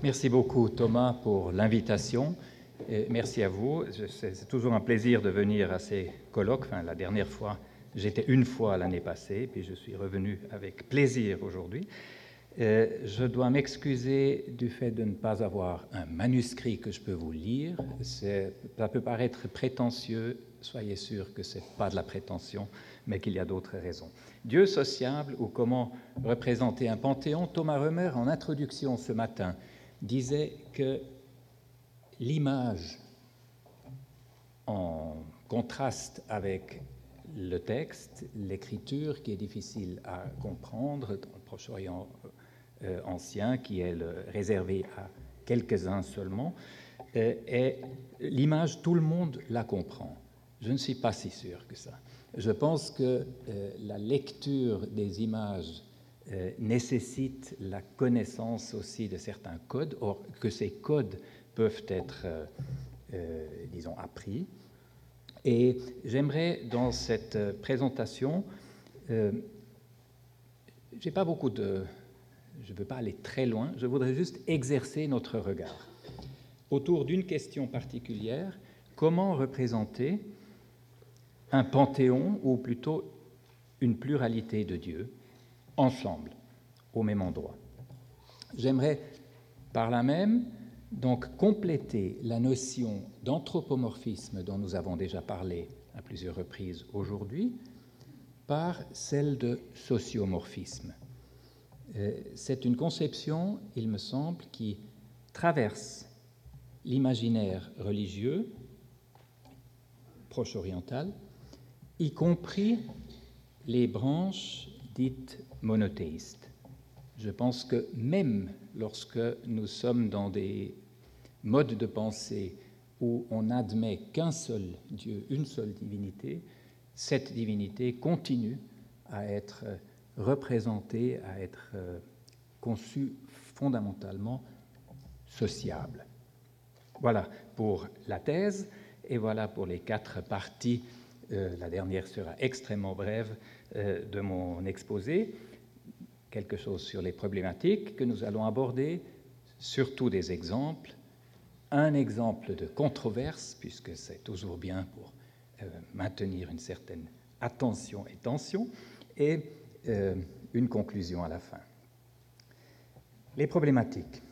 Merci beaucoup Thomas pour l'invitation. Et merci à vous. C'est toujours un plaisir de venir à ces colloques. Enfin, la dernière fois, j'étais une fois l'année passée, puis je suis revenu avec plaisir aujourd'hui. Je dois m'excuser du fait de ne pas avoir un manuscrit que je peux vous lire. Ça peut paraître prétentieux, soyez sûr que ce n'est pas de la prétention, mais qu'il y a d'autres raisons. Dieu sociable ou comment représenter un panthéon. Thomas Römer, en introduction ce matin, disait que l'image, en contraste avec le texte, l'écriture qui est difficile à comprendre dans le Proche-Orient ancien, qui est réservé à quelques-uns seulement, et l'image, tout le monde la comprend. Je ne suis pas si sûr que ça. Je pense que la lecture des images nécessite la connaissance aussi de certains codes, or que ces codes peuvent être, disons, appris. Et j'aimerais, dans cette présentation, je ne veux pas aller très loin, je voudrais juste exercer notre regard autour d'une question particulière: comment représenter un panthéon, ou plutôt une pluralité de dieux, ensemble, au même endroit. J'aimerais par là même donc compléter la notion d'anthropomorphisme dont nous avons déjà parlé à plusieurs reprises aujourd'hui par celle de sociomorphisme. C'est une conception, il me semble, qui traverse l'imaginaire religieux proche-oriental, y compris les branches dites monothéistes. Je pense que même lorsque nous sommes dans des modes de pensée où on n'admet qu'un seul Dieu, une seule divinité, cette divinité continue à être représentée, à être conçue fondamentalement sociable. Voilà pour la thèse, et voilà pour les 4 parties. La dernière sera extrêmement brève de mon exposé. Quelque chose sur les problématiques que nous allons aborder, surtout des exemples, un exemple de controverse, puisque c'est toujours bien pour maintenir une certaine attention et tension, et une conclusion à la fin. Les problématiques.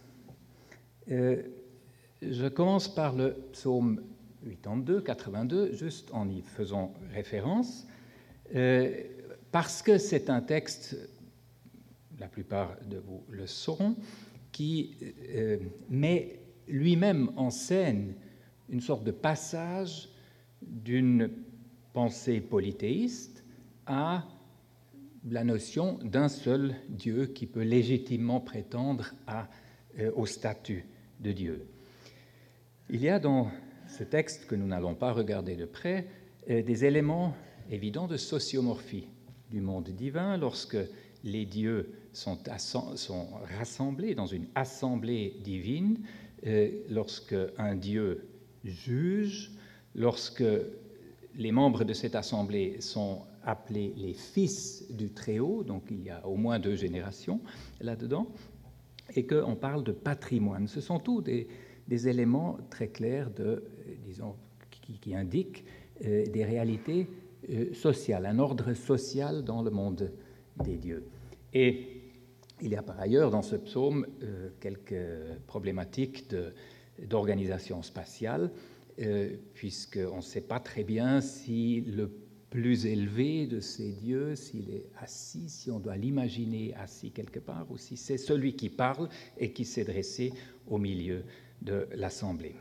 Je commence par le psaume 82, juste en y faisant référence, parce que c'est un texte, la plupart de vous le sauront, qui met lui-même en scène une sorte de passage d'une pensée polythéiste à la notion d'un seul Dieu qui peut légitimement prétendre au statut de Dieu. Il y a dans ce texte, que nous n'allons pas regarder de près, des éléments évidents de sociomorphie du monde divin lorsque les dieux sont rassemblés dans une assemblée divine, lorsque un dieu juge, lorsque les membres de cette assemblée sont appelés les fils du Très-Haut, donc il y a au moins 2 générations là-dedans, et qu'on parle de patrimoine. Ce sont tous des éléments très clairs qui indiquent des réalités sociales, un ordre social dans le monde des dieux. Et il y a par ailleurs dans ce psaume quelques problématiques d'organisation spatiale, puisqu'on ne sait pas très bien si le plus élevé de ces dieux, s'il est assis, si on doit l'imaginer assis quelque part, ou si c'est celui qui parle et qui s'est dressé au milieu de l'Assemblée.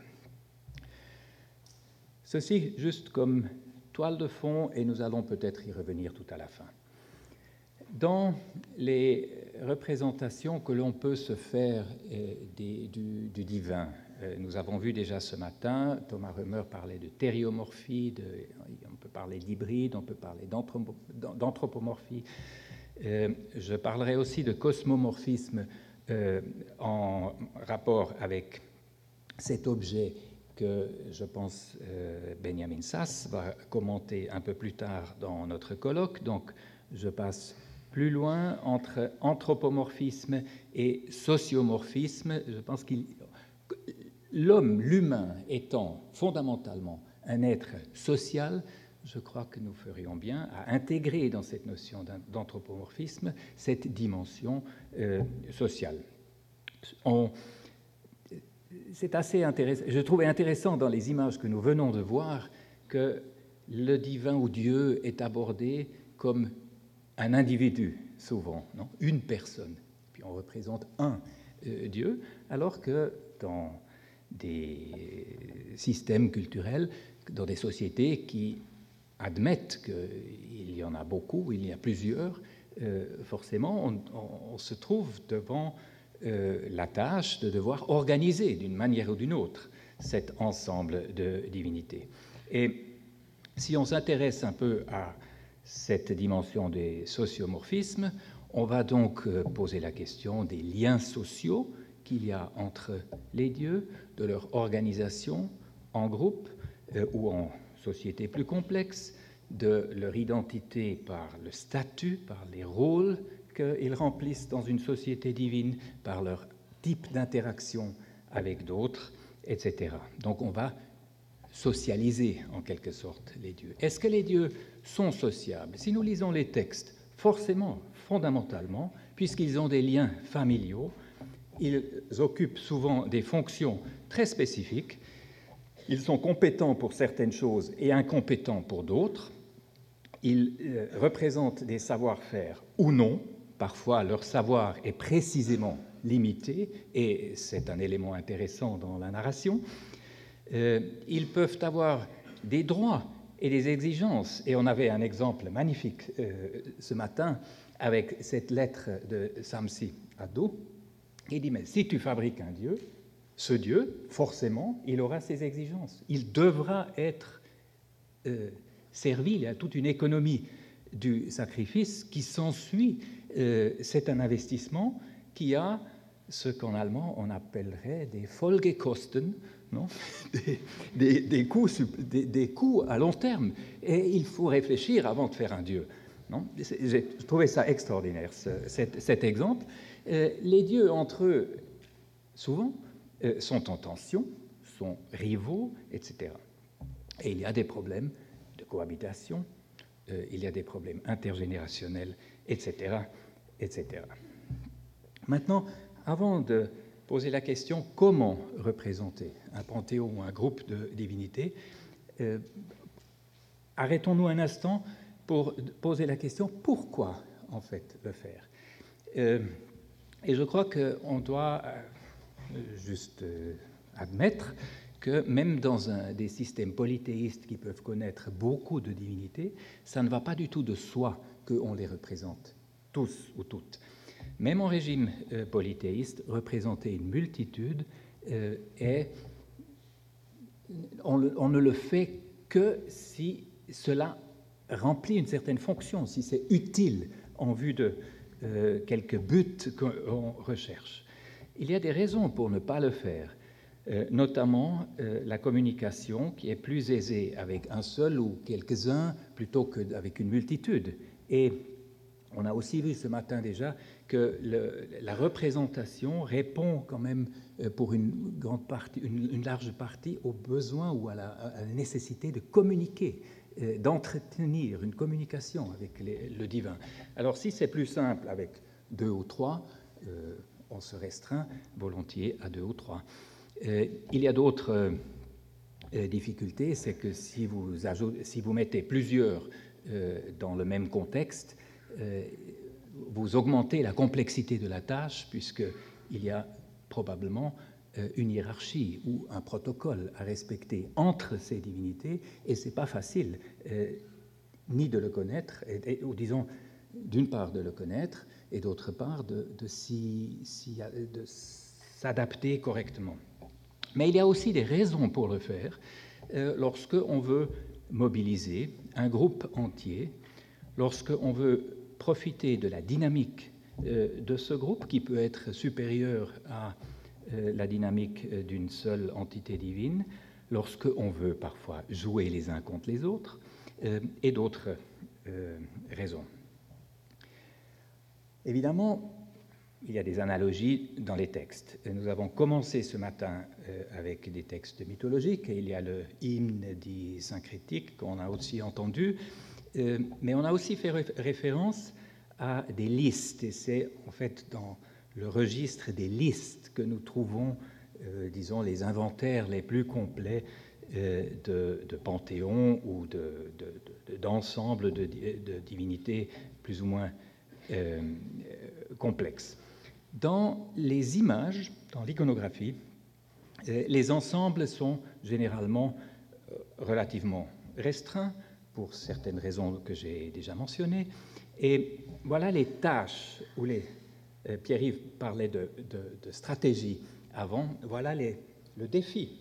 Ceci juste comme toile de fond, et nous allons peut-être y revenir tout à la fin. Dans les représentations que l'on peut se faire du divin, nous avons vu déjà ce matin, Thomas Römer parlait de thériomorphie, on peut parler d'hybride, on peut parler d'anthropomorphie. Je parlerai aussi de cosmomorphisme en rapport avec cet objet que je pense Benjamin Sass va commenter un peu plus tard dans notre colloque. Donc je passe Plus loin, entre anthropomorphisme et sociomorphisme, je pense que l'humain étant fondamentalement un être social, je crois que nous ferions bien à intégrer dans cette notion d'anthropomorphisme cette dimension sociale. C'est assez intéressant. Je trouvais intéressant dans les images que nous venons de voir que le divin ou Dieu est abordé comme un individu, souvent, non? Une personne. Puis on représente un Dieu, alors que dans des systèmes culturels, dans des sociétés qui admettent qu'il y en a beaucoup, il y a plusieurs, forcément, on se trouve devant la tâche de devoir organiser d'une manière ou d'une autre cet ensemble de divinités. Et si on s'intéresse un peu à cette dimension des sociomorphismes, on va donc poser la question des liens sociaux qu'il y a entre les dieux, de leur organisation en groupe ou en société plus complexe, de leur identité par le statut, par les rôles qu'ils remplissent dans une société divine, par leur type d'interaction avec d'autres, etc. Donc on va socialiser en quelque sorte les dieux. Est-ce que les dieux sont sociables? Si nous lisons les textes, forcément, fondamentalement, puisqu'ils ont des liens familiaux, ils occupent souvent des fonctions très spécifiques, ils sont compétents pour certaines choses et incompétents pour d'autres, ils représentent des savoir-faire ou non, parfois leur savoir est précisément limité, et c'est un élément intéressant dans la narration. Ils peuvent avoir des droits et des exigences, et on avait un exemple magnifique ce matin avec cette lettre de Samsi à Do. Il dit, mais si tu fabriques un dieu, ce dieu, forcément, il aura ses exigences. Il devra être servi, il y a toute une économie du sacrifice qui s'ensuit. C'est un investissement qui a ce qu'en allemand on appellerait des Folgekosten, non? des coûts à long terme. Et il faut réfléchir avant de faire un dieu. Non? J'ai trouvé ça extraordinaire, cet exemple. Les dieux, entre eux, souvent, sont en tension, sont rivaux, etc. Et il y a des problèmes de cohabitation, il y a des problèmes intergénérationnels, etc., etc. Maintenant, avant de poser la question comment représenter un panthéon ou un groupe de divinités, arrêtons-nous un instant pour poser la question pourquoi en fait le faire. Et je crois qu'on doit juste admettre que même dans des systèmes polythéistes qui peuvent connaître beaucoup de divinités, ça ne va pas du tout de soi qu'on les représente, tous ou toutes. Même en régime polythéiste, représenter une multitude, on ne le fait que si cela remplit une certaine fonction, si c'est utile en vue de quelques buts qu'on recherche. Il y a des raisons pour ne pas le faire, notamment la communication qui est plus aisée avec un seul ou quelques-uns plutôt qu'avec une multitude. Et on a aussi vu ce matin déjà que la représentation répond quand même pour une grande partie, une large partie aux besoins ou à la nécessité de communiquer, d'entretenir une communication avec le divin. Alors si c'est plus simple avec 2 ou 3, on se restreint volontiers à 2 ou 3. Il y a d'autres difficultés, c'est que si vous mettez plusieurs dans le même contexte, vous augmentez la complexité de la tâche, puisqu'il y a probablement une hiérarchie ou un protocole à respecter entre ces divinités, et ce n'est pas facile ni de le connaître, ou disons, d'une part de le connaître, et d'autre part de s'adapter correctement. Mais il y a aussi des raisons pour le faire lorsqu'on veut mobiliser un groupe entier, lorsqu'on veut profiter de la dynamique de ce groupe qui peut être supérieure à la dynamique d'une seule entité divine, lorsqu'on veut parfois jouer les uns contre les autres, et d'autres raisons. Évidemment, il y a des analogies dans les textes. Nous avons commencé ce matin avec des textes mythologiques, et il y a le hymne dit syncrétique qu'on a aussi entendu, mais on a aussi fait référence à des listes, et c'est en fait dans le registre des listes que nous trouvons, disons, les inventaires les plus complets de panthéons ou d'ensembles de divinités plus ou moins complexes. Dans les images, dans l'iconographie, les ensembles sont généralement relativement restreints pour certaines raisons que j'ai déjà mentionnées. Et voilà les tâches où Pierre-Yves parlait de stratégie avant, voilà le défi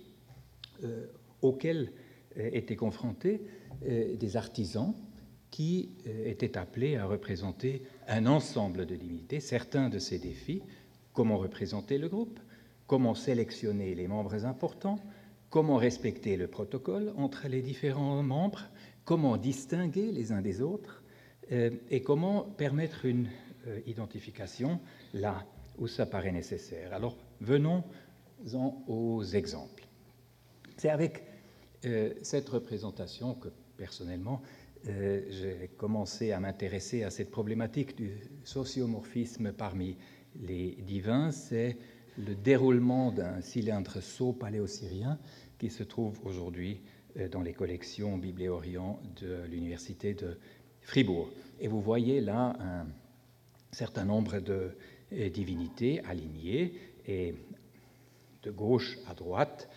auquel étaient confrontés des artisans qui étaient appelés à représenter un ensemble de divinités. Certains de ces défis: comment représenter le groupe, comment sélectionner les membres importants, comment respecter le protocole entre les différents membres, comment distinguer les uns des autres, et comment permettre une identification là où ça paraît nécessaire. Alors, venons-en aux exemples. C'est avec cette représentation que, personnellement, j'ai commencé à m'intéresser à cette problématique du sociomorphisme parmi les divins. C'est le déroulement d'un cylindre sceau paléo-syrien qui se trouve aujourd'hui dans les collections Biblé-Orient de l'Université de Fribourg. Et vous voyez là un certain nombre de divinités alignées, et de gauche à droite,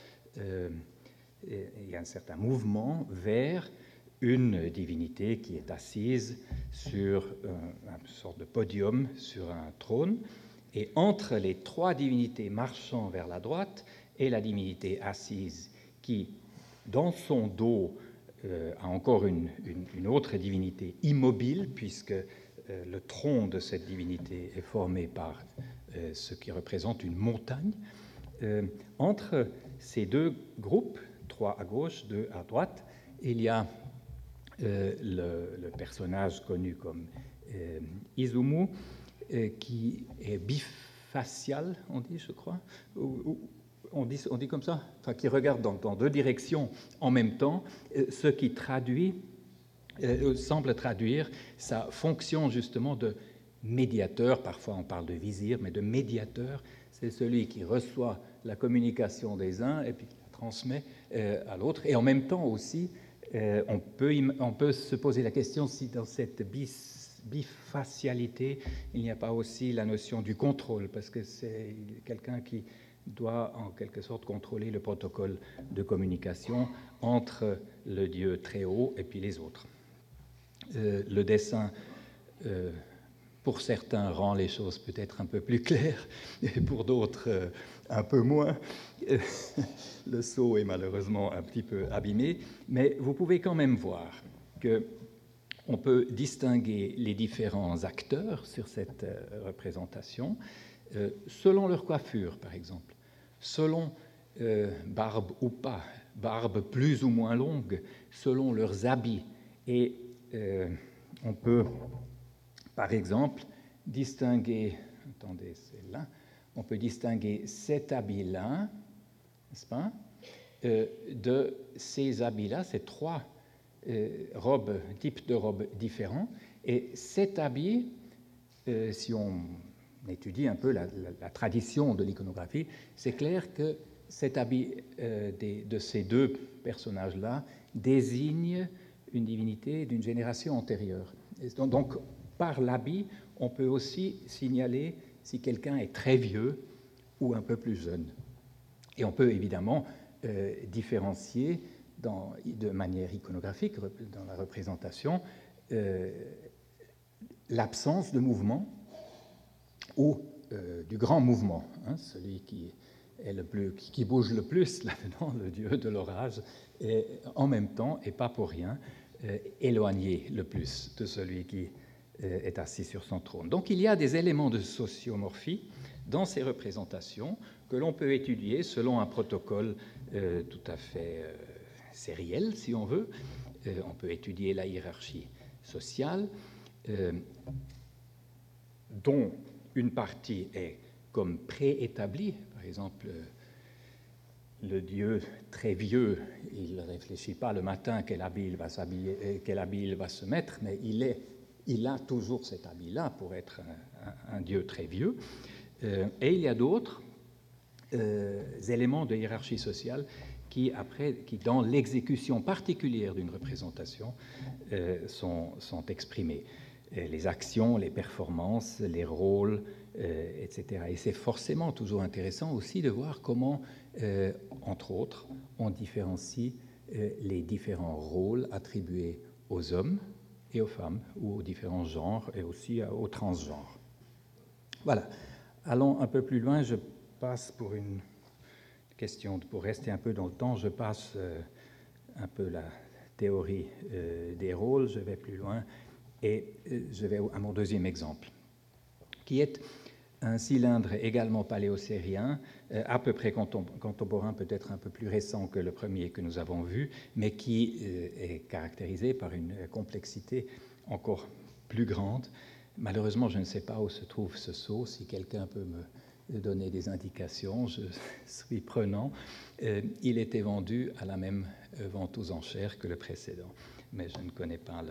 il y a un certain mouvement vers une divinité qui est assise sur une sorte de podium, sur un trône, et entre les trois divinités marchant vers la droite et la divinité assise qui, dans son dos, a encore une autre divinité immobile, puisque le tronc de cette divinité est formé par ce qui représente une montagne. Entre ces deux groupes, trois à gauche, deux à droite, il y a le personnage connu comme Izumu, qui est bifacial, on dit, je crois, on dit comme ça, enfin, qui regarde dans deux directions en même temps, ce qui semble traduire sa fonction justement de médiateur. Parfois on parle de vizir, mais de médiateur. C'est celui qui reçoit la communication des uns et puis qui la transmet à l'autre. Et en même temps aussi, on peut se poser la question si dans cette bifacialité, il n'y a pas aussi la notion du contrôle, parce que c'est quelqu'un qui doit en quelque sorte contrôler le protocole de communication entre le Dieu très haut et puis les autres. Le dessin, pour certains, rend les choses peut-être un peu plus claires, et pour d'autres, un peu moins. Le sceau est malheureusement un petit peu abîmé, mais vous pouvez quand même voir qu'on peut distinguer les différents acteurs sur cette représentation selon leur coiffure, par exemple, selon barbe ou pas, barbe plus ou moins longue, selon leurs habits. Et on peut, par exemple, distinguer, attendez, c'est là, on peut distinguer cet habit-là, n'est-ce pas, de ces habits-là, ces trois types de robes différents. Et cet habit, si on étudie un peu la tradition de l'iconographie, c'est clair que cet habit de ces deux personnages-là désigne une divinité d'une génération antérieure. Et donc, par l'habit, on peut aussi signaler si quelqu'un est très vieux ou un peu plus jeune. Et on peut évidemment différencier de manière iconographique, dans la représentation, l'absence de mouvement ou du grand mouvement, hein, celui qui bouge le plus là-dedans, le dieu de l'orage, est en même temps, et pas pour rien, éloigné le plus de celui qui est assis sur son trône. Donc il y a des éléments de sociomorphie dans ces représentations que l'on peut étudier selon un protocole tout à fait sériel, si on veut. On peut étudier la hiérarchie sociale. dont une partie est comme préétablie. Par exemple, le Dieu très vieux, il ne réfléchit pas le matin quel habit il va s'habiller, quel habit il va se mettre, mais il a toujours cet habit-là pour être un Dieu très vieux. Et il y a d'autres éléments de hiérarchie sociale qui, dans l'exécution particulière d'une représentation, sont exprimés. Les actions, les performances, les rôles, etc. Et c'est forcément toujours intéressant aussi de voir comment, entre autres, on différencie les différents rôles attribués aux hommes et aux femmes, ou aux différents genres, et aussi aux transgenres. Voilà. Allons un peu plus loin. Je passe pour une question, pour rester un peu dans le temps, je passe un peu la théorie des rôles, je vais plus loin, et je vais à mon deuxième exemple, qui est un cylindre également paléocérien, à peu près contemporain, peut-être un peu plus récent que le premier que nous avons vu, mais qui est caractérisé par une complexité encore plus grande. Malheureusement, je ne sais pas où se trouve ce sceau. Si quelqu'un peut me donner des indications, je suis prenant. Il était vendu à la même vente aux enchères que le précédent, mais je ne connais pas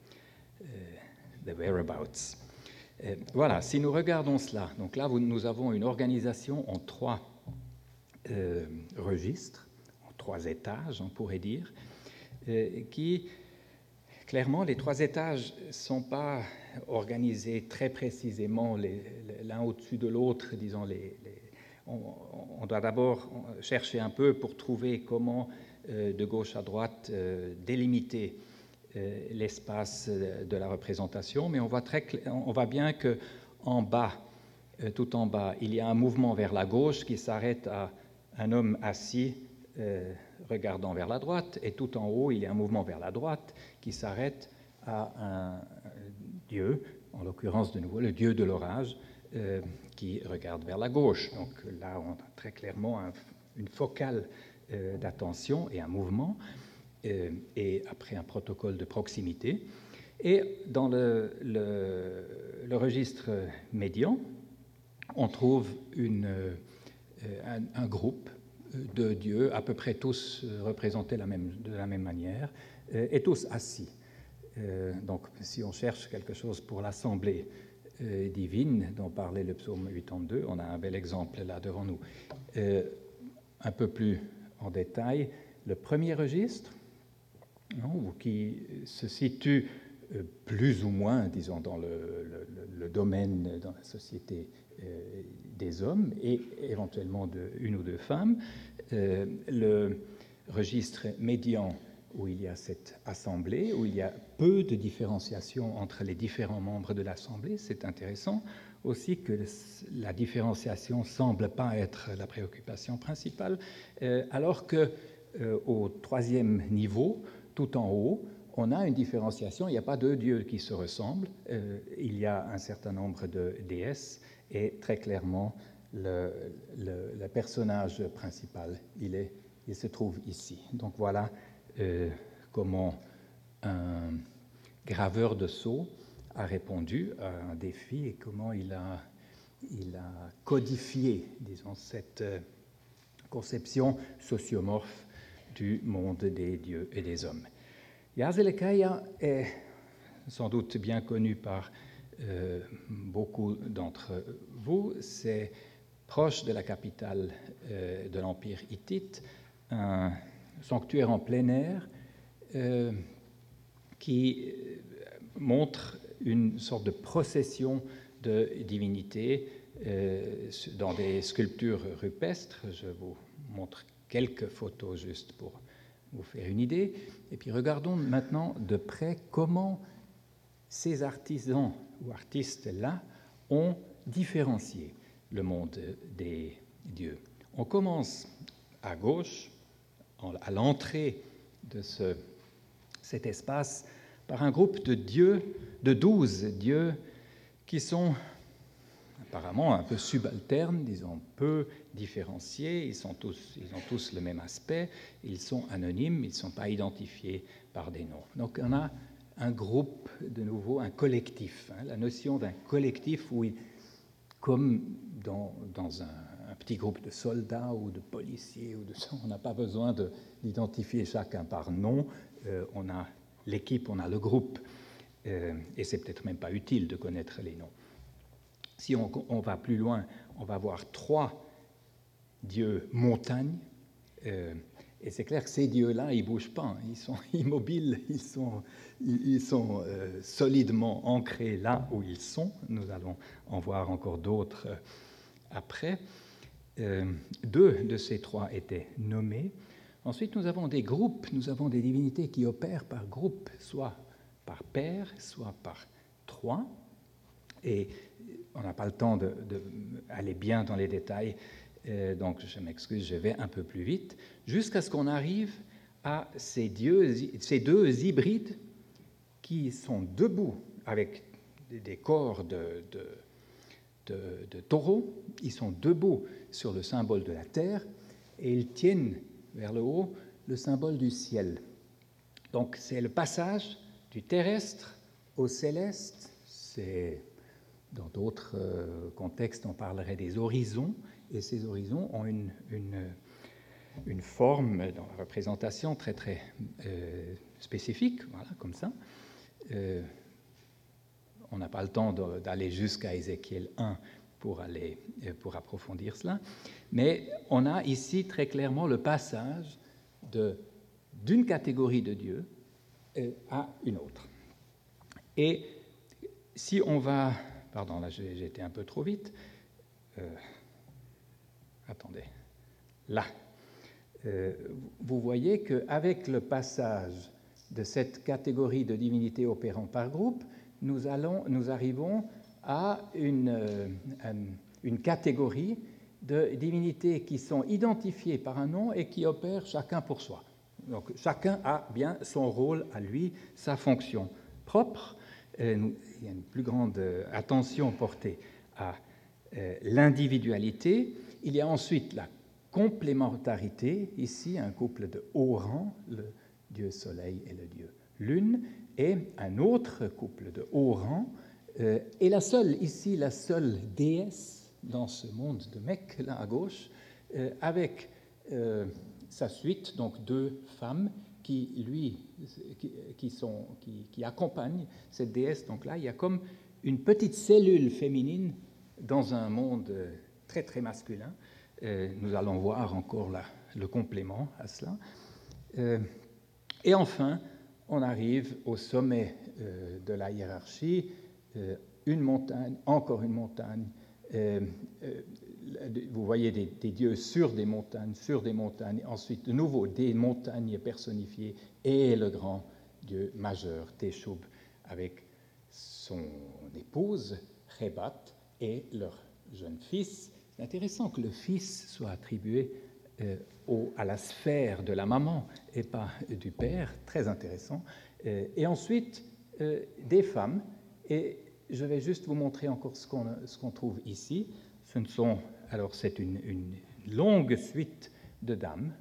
le whereabouts. Voilà, si nous regardons cela, donc là, nous avons une organisation en 3 registres, en 3 étages, on pourrait dire, qui, clairement, les 3 étages ne sont pas organisés très précisément l'un au-dessus de l'autre, disons. On doit d'abord chercher un peu pour trouver comment, de gauche à droite, délimiter l'espace de la représentation, mais on voit bien qu'en bas, tout en bas, il y a un mouvement vers la gauche qui s'arrête à un homme assis regardant vers la droite, et tout en haut, il y a un mouvement vers la droite qui s'arrête à un dieu, en l'occurrence de nouveau le dieu de l'orage, qui regarde vers la gauche. Donc là, on a très clairement une focale d'attention et un mouvement, et après un protocole de proximité. Et dans le registre médian, on trouve un groupe de dieux, à peu près tous représentés de la même manière, et tous assis. Donc, si on cherche quelque chose pour l'assemblée divine dont parlait le psaume 82, on a un bel exemple là devant nous. Un peu plus en détail, le premier registre, qui se situe plus ou moins, disons, dans le domaine, dans la société des hommes et éventuellement une ou deux femmes. Le registre médian, où il y a cette assemblée, où il y a peu de différenciation entre les différents membres de l'assemblée. C'est intéressant aussi que la différenciation ne semble pas être la préoccupation principale, alors qu'au 3e niveau, tout en haut, on a une différenciation. Il n'y a pas 2 dieux qui se ressemblent. Il y a un certain nombre de déesses et très clairement, le personnage principal, il se trouve ici. Donc voilà comment un graveur de sceaux a répondu à un défi et comment il a codifié, disons, cette conception sociomorphe du monde des dieux et des hommes. Yaselekaya est sans doute bien connu par beaucoup d'entre vous. C'est proche de la capitale de l'Empire hittite, un sanctuaire en plein air qui montre une sorte de procession de divinités dans des sculptures rupestres. Je vous montre quelques photos juste pour vous faire une idée. Et puis regardons maintenant de près comment ces artisans ou artistes-là ont différencié le monde des dieux. On commence à gauche, à l'entrée de cet espace, par un groupe de dieux, de 12 dieux, qui sont apparemment un peu subalternes, disons peu différenciés, ils ont tous le même aspect, ils sont anonymes, ils ne sont pas identifiés par des noms. Donc on a un groupe, de nouveau, un collectif. La notion d'un collectif où, comme dans un petit groupe de soldats ou de policiers, on n'a pas besoin d'identifier chacun par nom. On a l'équipe, on a le groupe. Et c'est peut-être même pas utile de connaître les noms. Si on va plus loin, on va voir 3 dieux montagnes. Et c'est clair que ces dieux-là, ils ne bougent pas, ils sont immobiles, ils sont solidement ancrés là où ils sont. Nous allons en voir encore d'autres après. 2 de ces 3 étaient nommés. Ensuite, nous avons des groupes, nous avons des divinités qui opèrent par groupe, soit par paire, soit par 3. Et on n'a pas le temps d'aller bien dans les détails, donc je m'excuse, je vais un peu plus vite, jusqu'à ce qu'on arrive à ces 2 hybrides qui sont debout avec des corps de taureaux. Ils sont debout sur le symbole de la terre et ils tiennent vers le haut le symbole du ciel. Donc c'est le passage du terrestre au céleste. Dans d'autres contextes, on parlerait des horizons, et ces horizons ont une forme dans la représentation très très spécifique, voilà, comme ça. On n'a pas le temps d'aller jusqu'à Ézéchiel 1 pour approfondir cela, mais on a ici très clairement le passage d'une catégorie de dieux à une autre. Et si on va... Pardon, là j'ai été un peu trop vite. Attendez. Là. Vous voyez qu'avec le passage de cette catégorie de divinités opérant par groupe, nous arrivons à une catégorie de divinités qui sont identifiées par un nom et qui opèrent chacun pour soi. Donc chacun a bien son rôle à lui, sa fonction propre. Il y a une plus grande attention portée à l'individualité. Il y a ensuite la complémentarité, ici un couple de haut rang, le dieu soleil et le dieu lune, et un autre couple de haut rang, et la seule déesse dans ce monde de Mecque, là à gauche, avec sa suite, donc 2 femmes qui accompagnent cette déesse. Donc là, il y a comme une petite cellule féminine dans un monde très très masculin. Nous allons voir encore là le complément à cela. Et enfin, on arrive au sommet de la hiérarchie, une montagne, encore une montagne. Vous voyez des dieux sur des montagnes, ensuite de nouveau des montagnes personnifiées et le grand dieu majeur, Teshub, avec son épouse, Hebat, et leur jeune fils. C'est intéressant que le fils soit attribué à la sphère de la maman et pas du père, très intéressant. Et ensuite, des femmes, et je vais juste vous montrer encore ce qu'on trouve ici. Alors c'est une longue suite de dames,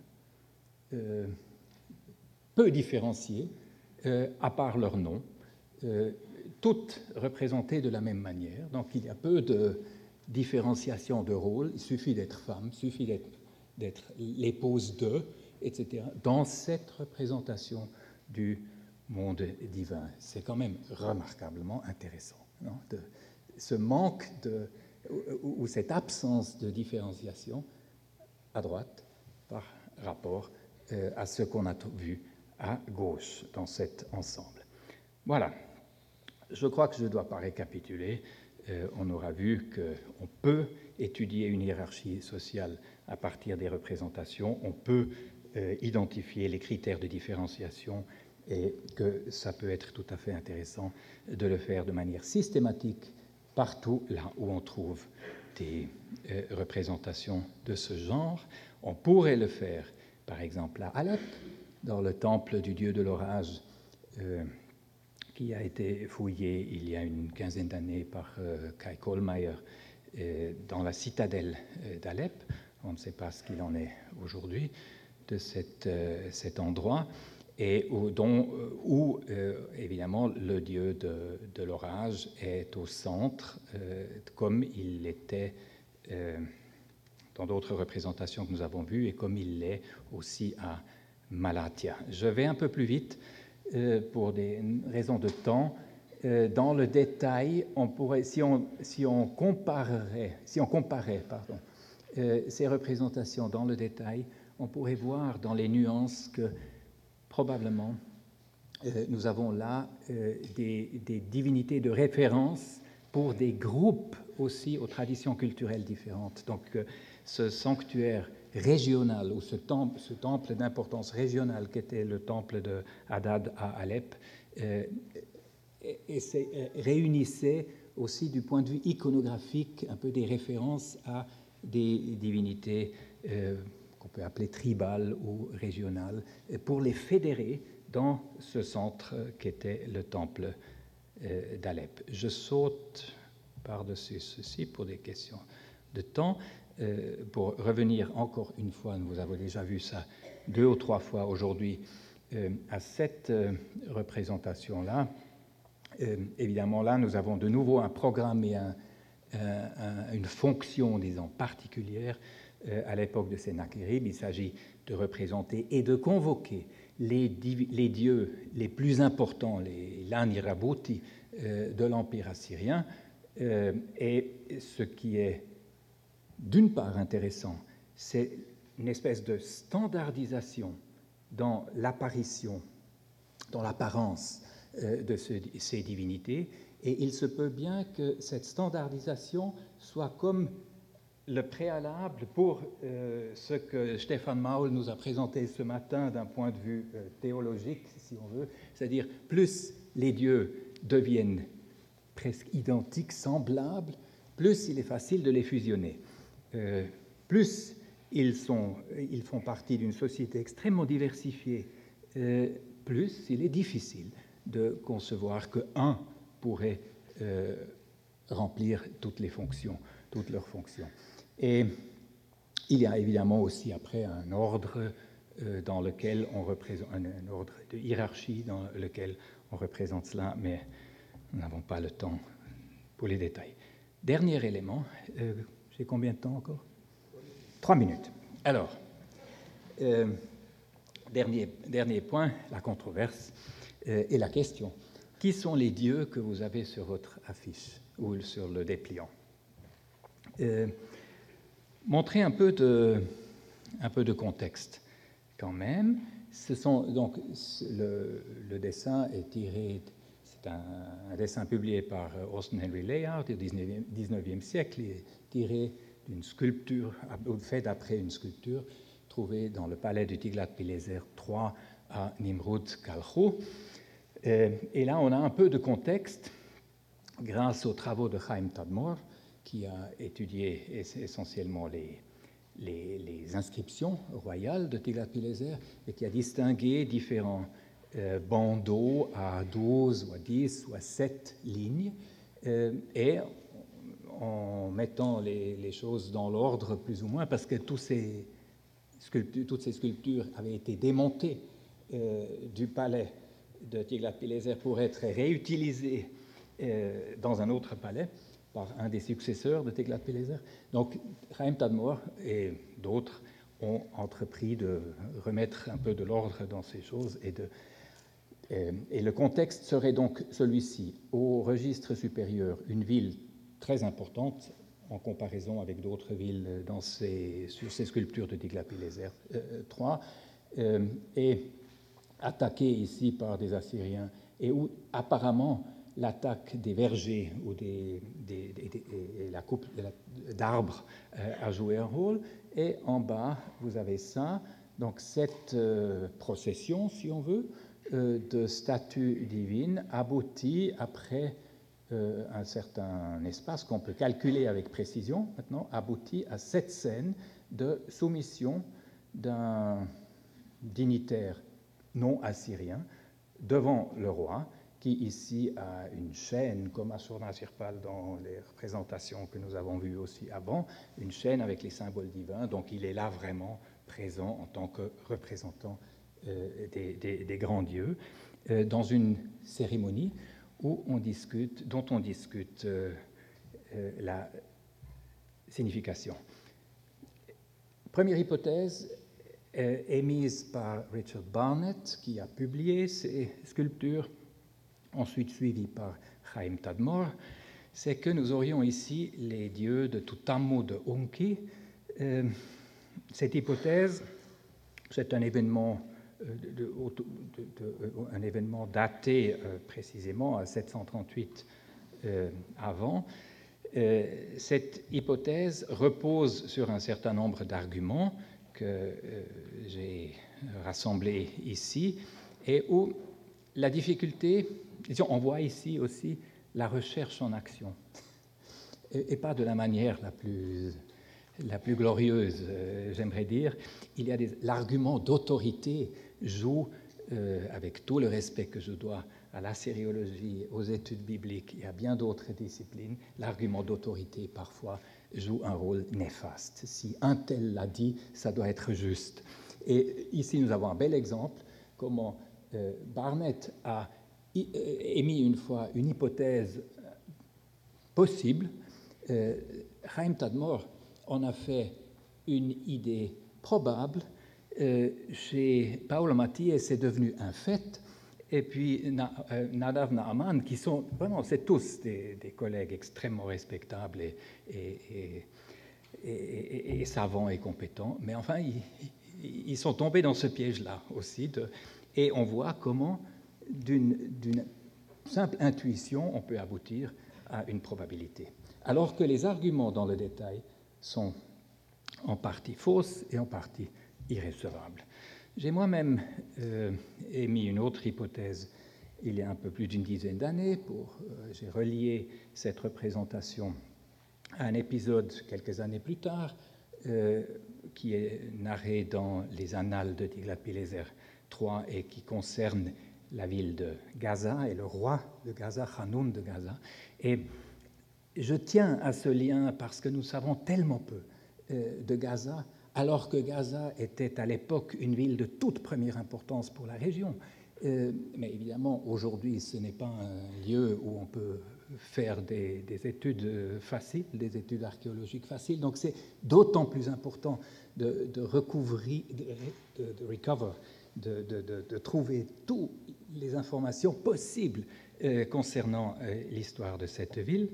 peu différenciées, à part leur nom, toutes représentées de la même manière. Donc il y a peu de différenciation de rôle, il suffit d'être femme, il suffit d'être l'épouse de, etc., dans cette représentation du monde divin. C'est quand même remarquablement intéressant, non, ce manque ou cette absence de différenciation à droite par rapport à ce qu'on a vu à gauche dans cet ensemble. Voilà. Je crois que je ne dois pas récapituler. On aura vu qu'on peut étudier une hiérarchie sociale à partir des représentations, on peut identifier les critères de différenciation et que ça peut être tout à fait intéressant de le faire de manière systématique partout là où on trouve des représentations de ce genre. On pourrait le faire, par exemple, à Alep, dans le temple du dieu de l'orage, qui a été fouillé il y a une quinzaine d'années par Kai Kohlmeier dans la citadelle d'Alep. On ne sait pas ce qu'il en est aujourd'hui de cet endroit. et où, évidemment, le dieu de l'orage est au centre, comme il l'était dans d'autres représentations que nous avons vues, et comme il l'est aussi à Malatya. Je vais un peu plus vite pour des raisons de temps. Dans le détail, on pourrait, si on comparait ces représentations dans le détail, on pourrait voir dans les nuances que probablement nous avons là des divinités de référence pour des groupes aussi aux traditions culturelles différentes. Donc ce sanctuaire régional, ou ce temple d'importance régionale qu'était le temple de Hadad à Alep, réunissait aussi du point de vue iconographique un peu des références à des divinités qu'on peut appeler tribales ou régionales, pour les fédérer dans ce centre qu'était le temple d'Alep. Je saute par-dessus ceci pour des questions de temps. Pour revenir encore une fois, nous avons déjà vu ça 2 ou 3 fois aujourd'hui, à cette représentation-là. Évidemment, là, nous avons de nouveau un programme et une fonction, disons, particulière à l'époque de Sennacherib. Il s'agit de représenter et de convoquer les dieux les plus importants, les Lanirabuti de l'Empire assyrien. Et ce qui est d'une part intéressant, c'est une espèce de standardisation dans l'apparition, dans l'apparence de ces divinités, et il se peut bien que cette standardisation soit comme le préalable pour ce que Stefan Maul nous a présenté ce matin d'un point de vue théologique, si on veut, c'est-à-dire plus les dieux deviennent presque identiques, semblables, plus il est facile de les fusionner. Plus ils font partie d'une société extrêmement diversifiée, plus il est difficile de concevoir qu'un pourrait remplir toutes leurs fonctions. Et il y a évidemment aussi après un ordre dans lequel on représente, un ordre de hiérarchie dans lequel on représente cela, mais nous n'avons pas le temps pour les détails. Dernier élément, j'ai combien de temps encore ? 3 minutes. Alors, dernier point, la controverse et la question. Qui sont les dieux que vous avez sur votre affiche ou sur le dépliant ? Montrer un peu de contexte quand même. Donc, le dessin est tiré, c'est un dessin publié par Austin Henry Layard au XIXe siècle, il est tiré d'une sculpture, fait d'après une sculpture trouvée dans le palais du Tiglath-Pileser III à Nimrud-Kalchou. Et là, on a un peu de contexte grâce aux travaux de Chaim Tadmor, qui a étudié essentiellement les inscriptions royales de Tiglath-Pileser et qui a distingué différents bandeaux à 12 ou à 10 ou à 7 lignes. Et en mettant les choses dans l'ordre plus ou moins, parce que toutes ces sculptures avaient été démontées du palais de Tiglath-Pileser pour être réutilisées dans un autre palais par un des successeurs de Tiglath-Pileser. Donc, Chaim Tadmor et d'autres ont entrepris de remettre un peu de l'ordre dans ces choses. Et le contexte serait donc celui-ci. Au registre supérieur, une ville très importante en comparaison avec d'autres villes sur ces sculptures de Tiglath-Pileser III, est attaquée ici par des Assyriens et où apparemment l'attaque des vergers ou la coupe d'arbres a joué un rôle. Et en bas, vous avez ça, donc cette procession, si on veut, de statues divines aboutit après un certain espace qu'on peut calculer avec précision, maintenant, aboutit à cette scène de soumission d'un dignitaire non assyrien devant le roi, qui ici a une chaîne, comme Ashurnasirpal dans les représentations que nous avons vues aussi avant, une chaîne avec les symboles divins, donc il est là vraiment présent en tant que représentant des grands dieux, dans une cérémonie dont on discute la signification. Première hypothèse émise par Richard Barnett, qui a publié ces sculptures, ensuite suivi par Chaim Tadmor, c'est que nous aurions ici les dieux de Tutamu de Unki. Cette hypothèse, c'est un événement, un événement daté précisément à 738 avant. Cette hypothèse repose sur un certain nombre d'arguments que j'ai rassemblés ici et où la difficulté, disons, on voit ici aussi la recherche en action, et pas de la manière la plus glorieuse, j'aimerais dire. Il y a l'argument d'autorité joue, avec tout le respect que je dois à la sériologie, aux études bibliques et à bien d'autres disciplines, l'argument d'autorité parfois joue un rôle néfaste. Si un tel l'a dit, ça doit être juste. Et ici, nous avons un bel exemple, comment Barnett a émis une fois une hypothèse possible. Chaim Tadmor en a fait une idée probable. Chez Paolo Mattiè, c'est devenu un fait. Et puis Nadav Naaman, qui sont vraiment, c'est tous des collègues extrêmement respectables et savants et compétents. Mais enfin, ils sont tombés dans ce piège-là aussi. Et on voit comment, d'une simple intuition, on peut aboutir à une probabilité. Alors que les arguments dans le détail sont en partie fausses et en partie irrécevables. J'ai moi-même émis une autre hypothèse il y a un peu plus d'une dizaine d'années. J'ai relié cette représentation à un épisode quelques années plus tard qui est narré dans les annales de Tiglath-Pileser III et qui concerne la ville de Gaza et le roi de Gaza, Hanoun de Gaza. Et je tiens à ce lien parce que nous savons tellement peu de Gaza, alors que Gaza était à l'époque une ville de toute première importance pour la région. Mais évidemment, aujourd'hui, ce n'est pas un lieu où on peut faire des études faciles, des études archéologiques faciles. Donc c'est d'autant plus important de trouver toutes les informations possibles concernant l'histoire de cette ville.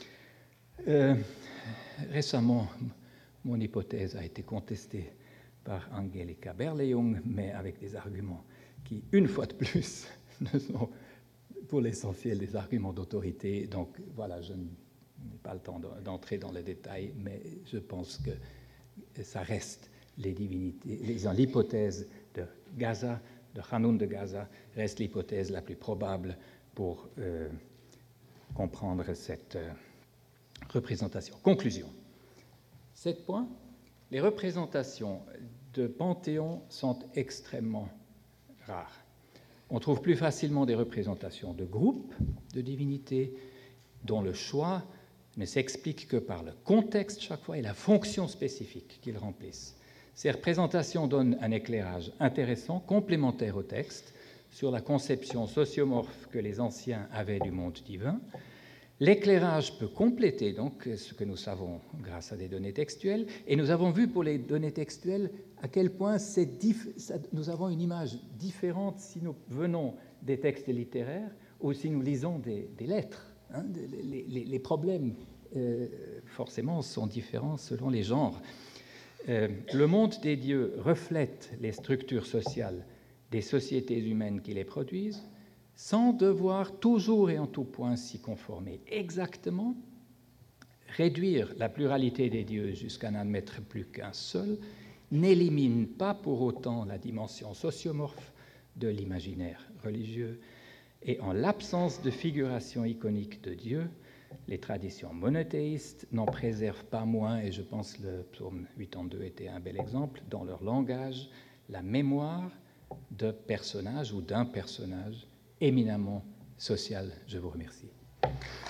Récemment, mon hypothèse a été contestée par Angelika Berlejung, mais avec des arguments qui, une fois de plus, ne sont pour l'essentiel des arguments d'autorité. Donc voilà, je n'ai pas le temps d'entrer dans les détails, mais je pense que ça reste les divinités. L'hypothèse de Gaza, de Hanoun de Gaza, reste l'hypothèse la plus probable pour comprendre cette représentation. Conclusion. 7 points. Les représentations de Panthéon sont extrêmement rares. On trouve plus facilement des représentations de groupes de divinités dont le choix ne s'explique que par le contexte chaque fois et la fonction spécifique qu'ils remplissent. Ces représentations donnent un éclairage intéressant, complémentaire au texte, sur la conception sociomorphe que les anciens avaient du monde divin. L'éclairage peut compléter donc ce que nous savons grâce à des données textuelles, et nous avons vu pour les données textuelles à quel point nous avons une image différente si nous venons des textes littéraires ou si nous lisons des lettres. Hein. Les problèmes, forcément, sont différents selon les genres. Le monde des dieux reflète les structures sociales des sociétés humaines qui les produisent, sans devoir toujours et en tout point s'y conformer. Exactement, réduire la pluralité des dieux jusqu'à n'admettre plus qu'un seul n'élimine pas pour autant la dimension sociomorphe de l'imaginaire religieux. Et en l'absence de figuration iconique de Dieu, les traditions monothéistes n'en préservent pas moins, et je pense que le psaume 82 était un bel exemple, dans leur langage, la mémoire de personnages ou d'un personnage éminemment social. Je vous remercie.